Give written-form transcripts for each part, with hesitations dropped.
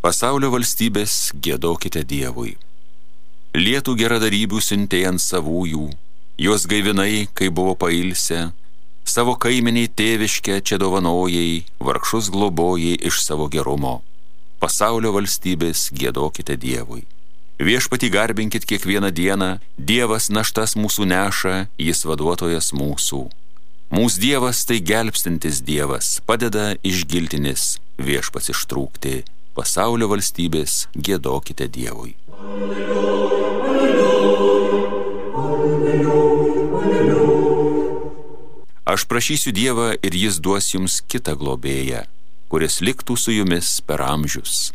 Pasaulio valstybės giedokite Dievui. Lietų geradarybių siuntei ant savųjų, juos gaivinai, kai buvo pailsę, savo kaiminiai tėviškę čia dovanojai, vargšus globojai iš savo gerumo. Pasaulio valstybės giedokite Dievui. Viešpatį garbinkit kiekvieną dieną, Dievas naštas mūsų neša, jis vaduotojas mūsų. Mūsų Dievas tai gelbstintis Dievas, padeda iš giltinės viešpats ištrūkti. Pasaulio valstybės giedokite Dievui. Aš prašysiu Dievą ir jis duos jums kitą globėją, kuris liktų su jumis per amžius.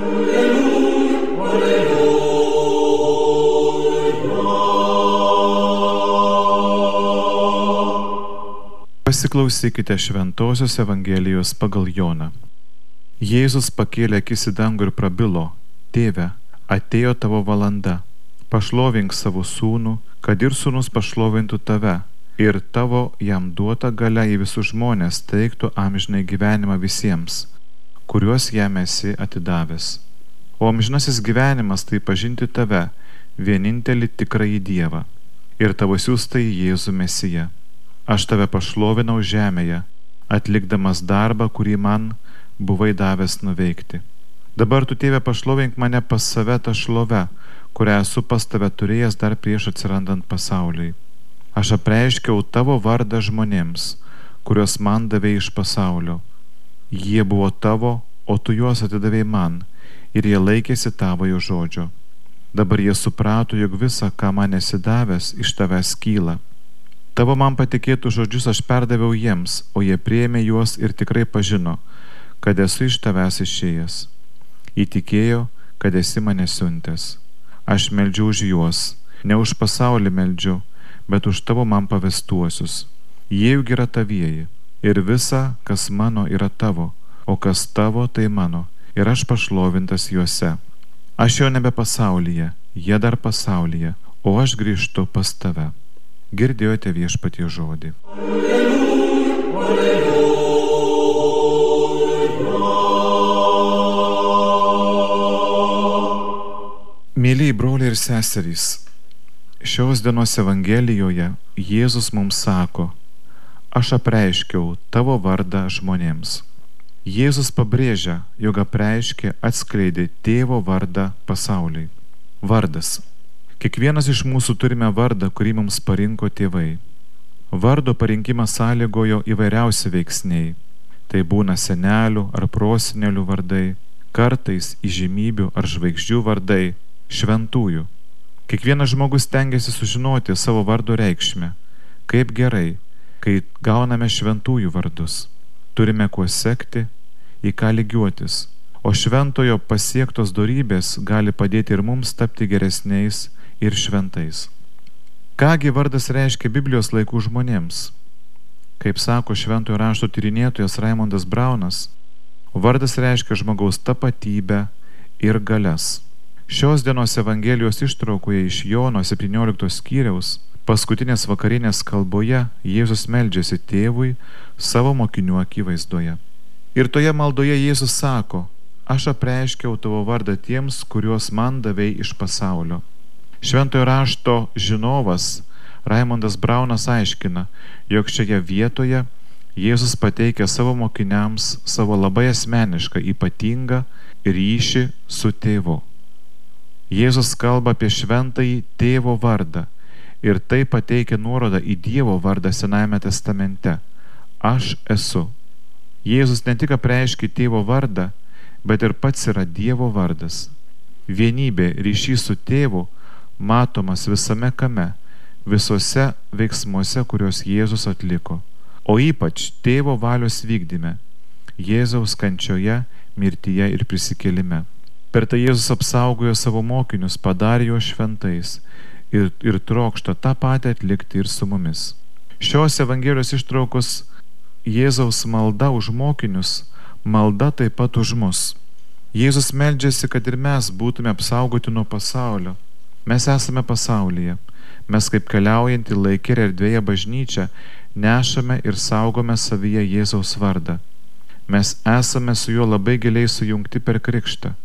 Pasiklausykite Šventosios Evangelijos pagal Joną. Jėzus pakėlė akis į dangų ir prabilo: Tėve, atėjo tavo valanda, pašlovink savo sūnų, kad ir sūnus pašlovintų tave, ir tavo jam duota galia į visus žmonės teiktų amžinai gyvenimą visiems, kuriuos jam esi atidavęs. O amžinasis gyvenimas tai pažinti tave, vienintelį tikrąjį Dievą, ir tavo siųstąjį Jėzų Mesiją. Aš tave pašlovinau žemėje, atlikdamas darbą, kurį man buvai davęs nuveikti. Dabar tu, Tėve, pašlovink mane pas save tą šlovę, kurią esu pas tave turėjęs dar prieš atsirandant pasauliui. Aš apreiškiau tavo vardą žmonėms, kuriuos man davei iš pasaulio. Jie buvo tavo, o tu juos atidavei man, ir jie laikėsi tavojo žodžio. Dabar jie suprato, jog visa, ką man esi davęs, iš tavęs kyla. Tavo man patikėtų žodžius aš perdaviau jiems, o jie priėmė juos ir tikrai pažino, kad esu iš tavęs išėjęs. Įtikėjo, kad esi mane siuntęs. Aš meldžiu už juos, ne už pasaulį meldžiu, bet už tavo man pavestuosius. Jie juk yra tavieji, ir visa, kas mano, yra tavo, o kas tavo, tai mano, ir aš pašlovintas juose. Aš jau nebe pasaulyje, jie dar pasaulyje, o aš grįžtu pas tave. Girdėjote Viešpaties žodį. Mėlyji broliai ir seserys, šios dienos Evangelijoje Jėzus mums sako: aš apreiškiau tavo vardą žmonėms. Jėzus pabrėžia, jog apreiškė, atskleidė tėvo vardą pasauliui. Vardas. Kiekvienas iš mūsų turime vardą, kurį mums parinko tėvai. Vardo parinkimą sąlygojo įvairiausi veiksniai. Tai būna senelių ar prosenelių vardai, kartais įžymybių ar žvaigždžių vardai, šventųjų. Kiekvienas žmogus stengiasi sužinoti savo vardo reikšmę. Kaip gerai, kai gauname šventųjų vardus. Turime kuo sekti, į ką lygiuotis, o šventojo pasiektos dorybės gali padėti ir mums tapti geresniais ir šventais. Kągi vardas reiškia Biblijos laikų žmonėms? Kaip sako šventojo rašto tyrinėtojas Raimondas Braunas, vardas reiškia žmogaus tapatybę ir galias. Šios dienos Evangelijos ištraukoje iš Jono 17 skyriaus paskutinės vakarinės kalboje Jėzus meldžiasi tėvui savo mokinių akivaizdoje. Ir toje maldoje Jėzus sako: aš apreiškiau tavo vardą tiems, kuriuos man davei iš pasaulio. Šventojo rašto žinovas Raimondas Braunas aiškina, jog šioje vietoje Jėzus pateikia savo mokiniams savo labai asmenišką, ypatingą ryšį su tėvu. Jėzus kalba apie šventąjį tėvo vardą ir tai pateikia nuorodą į Dievo vardą Senajame testamente. Aš esu. Jėzus ne tik apreiškia tėvo vardą, bet ir pats yra Dievo vardas. Vienybė, ryšys su tėvu matomas visame kame, visose veiksmuose, kuriuos Jėzus atliko, o ypač tėvo valios vykdyme, Jėzaus kančioje, mirtyje ir prisikėlime. Per tai Jėzus apsaugojo savo mokinius, padarė juos šventais ir trokšta tą patį atlikti ir su mumis. Šios Evangelijos ištraukos Jėzaus malda už mokinius, malda taip pat už mus. Jėzus meldžiasi, kad ir mes būtume apsaugoti nuo pasaulio. Mes esame pasaulyje. Mes kaip keliaujantį laike ir erdvėje bažnyčią nešame ir saugome savyje Jėzaus vardą. Mes esame su juo labai giliai sujungti per krikštą.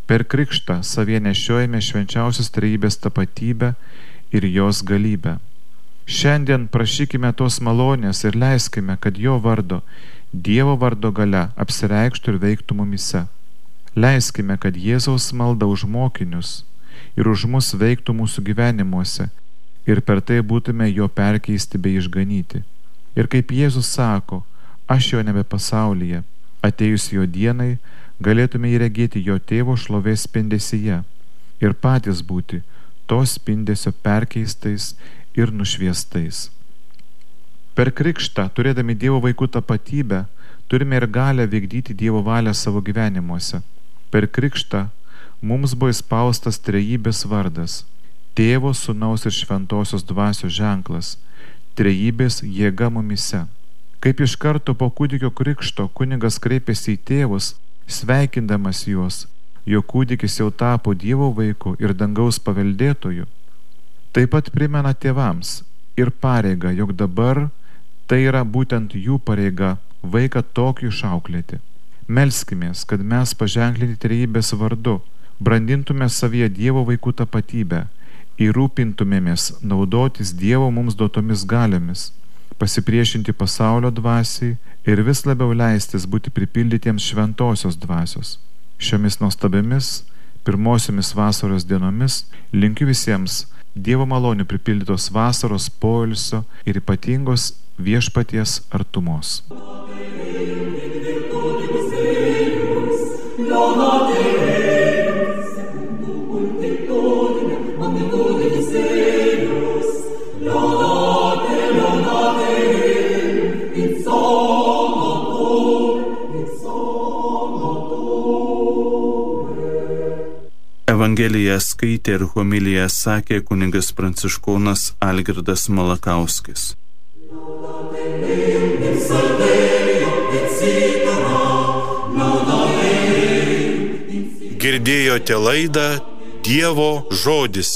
Per krikštą savie nešiojame švenčiausios trejybės tapatybę ir jos galybę. Šiandien prašykime tos malonės ir leiskime, kad jo vardo, Dievo vardo galia apsireikštų ir veiktų mumise. Leiskime, kad Jėzaus malda už mokinius ir už mus veiktų mūsų gyvenimuose ir per tai būtume jo perkeisti bei išganyti. Ir kaip Jėzus sako, aš jo nebe pasaulyje, atėjus jo dienai, galėtume įregėti jo tėvo šlovės spindesyje ir patys būti to spindesio perkeistais ir nušviestais. Per krikštą, turėdami Dievo vaikų tapatybę, turime ir galę vykdyti Dievo valią savo gyvenimuose. Per krikštą mums buvo įspaustas trejybės vardas, Tėvo, Sūnaus ir Šventosios Dvasios ženklas, trejybės jėga mumise. Kaip iš karto po kūdikio krikšto kunigas kreipėsi į tėvus, sveikindamas juos, jo kūdikis jau tapo Dievo vaiku ir dangaus paveldėtoju, taip pat primena tėvams ir pareigą, jog dabar tai yra būtent jų pareiga vaiką tokį išauklėti. Melskimės, kad mes paženklinti trejybės vardu, brandintume savyje Dievo vaikų tapatybę ir rūpintumėmės naudotis Dievo mums duotomis galiomis, pasipriešinti pasaulio dvasiai ir vis labiau leistis būti pripildytiems šventosios dvasios. Šiomis nuostabiamis pirmosiomis vasaros dienomis linkiu visiems Dievo malonių pripildytos vasaros poilsio ir ypatingos viešpaties artumos. Evangeliją skaitė ir homiliją sakė kunigas pranciškonas Algirdas Malakauskis. Girdėjote laidą Dievo žodis.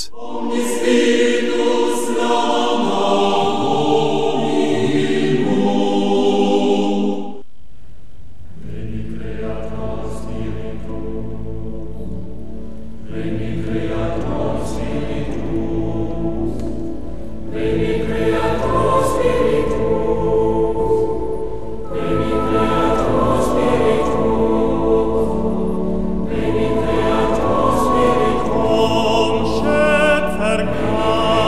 Schöpfer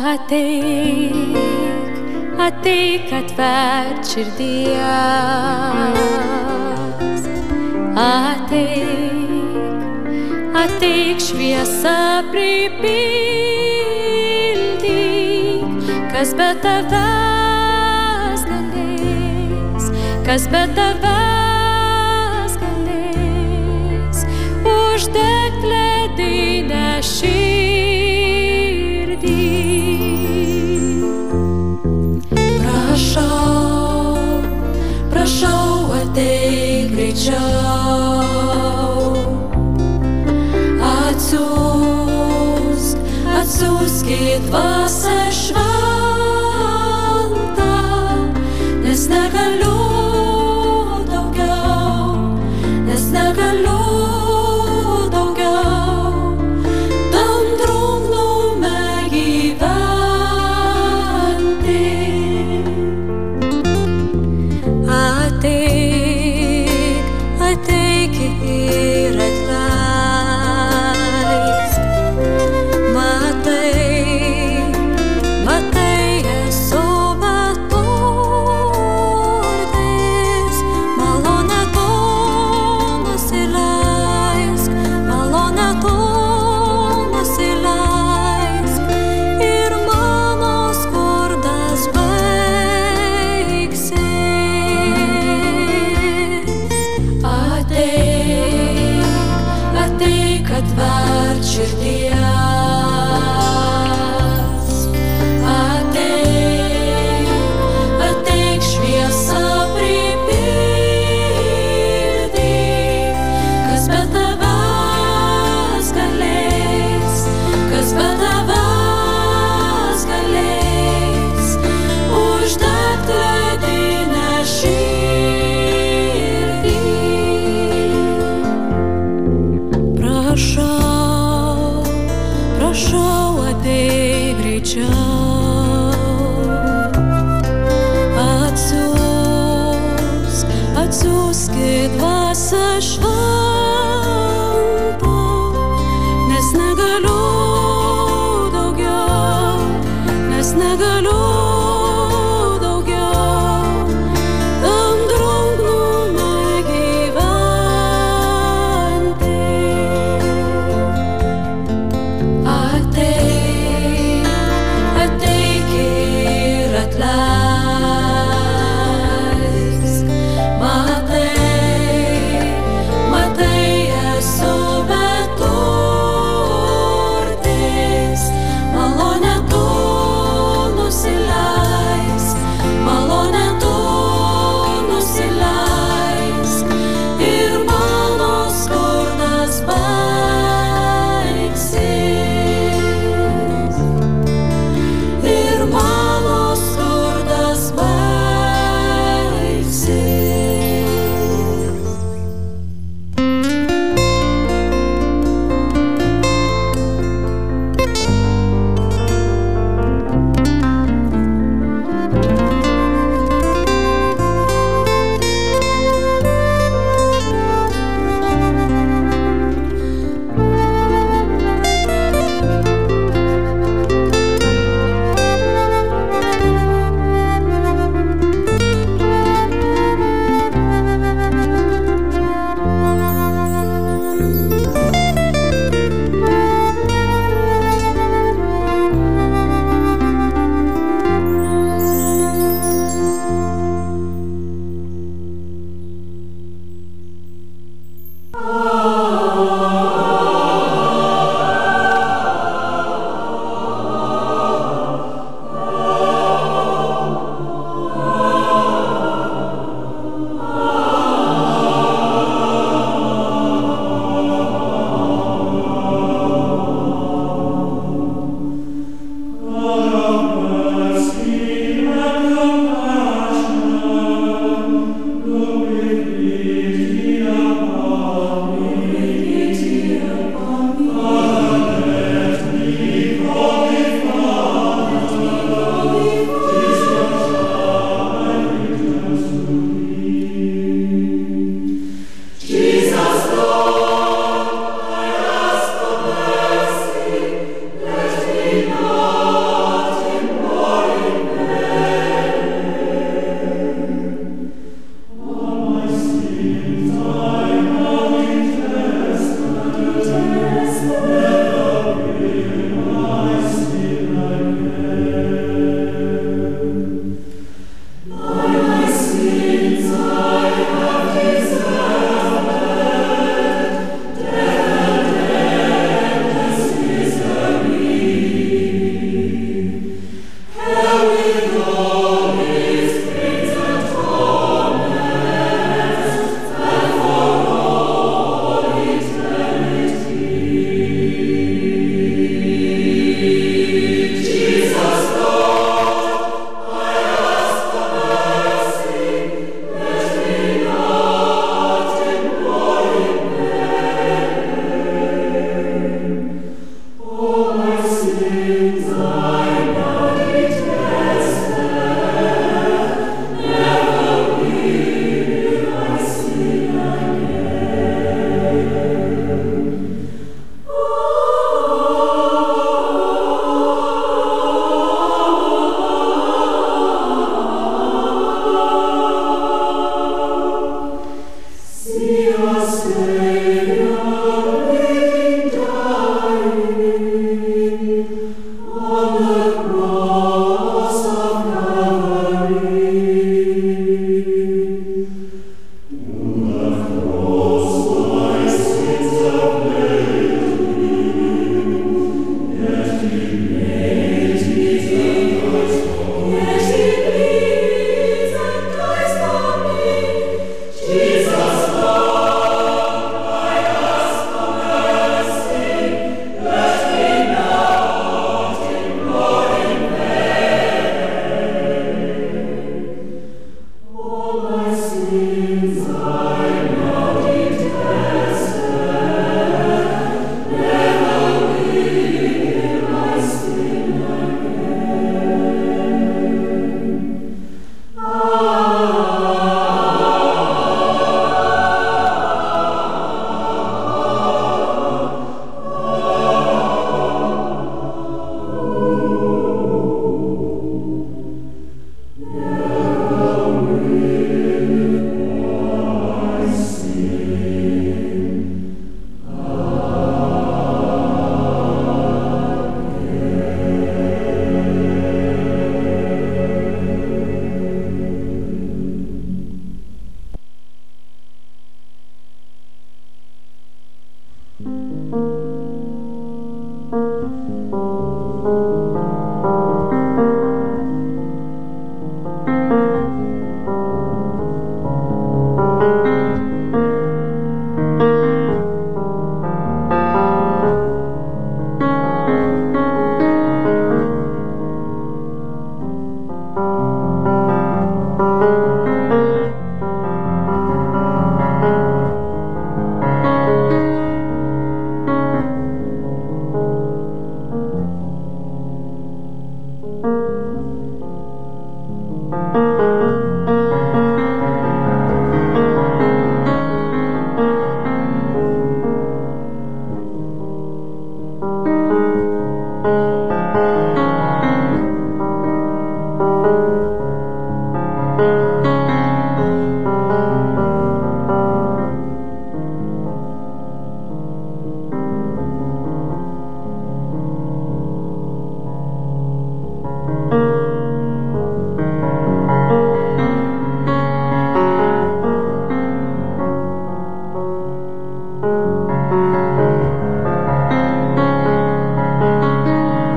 Ateik, atverk širdies. Ateik šviesą pripildyk, kas be tavęs galės, kas be tavęs galės, uždegt ledinę širdį. Prašau, ateik greičiau, atsiųsk į dvasią šventą, nes negaliu daugiau tam drungnume gyventi. Ateik ir atleisk. Matai, esu beturtis, malonę tu nusileisk, ir mano skurdas baigsis. Ateik, atverk širdies. Ateik šviesą pripildyk, kas be tavęs galės, uždegt ledinę širdį. Prašau, ateik greičiau, atsiųsk į dvasią šventą, nes negaliu daugiau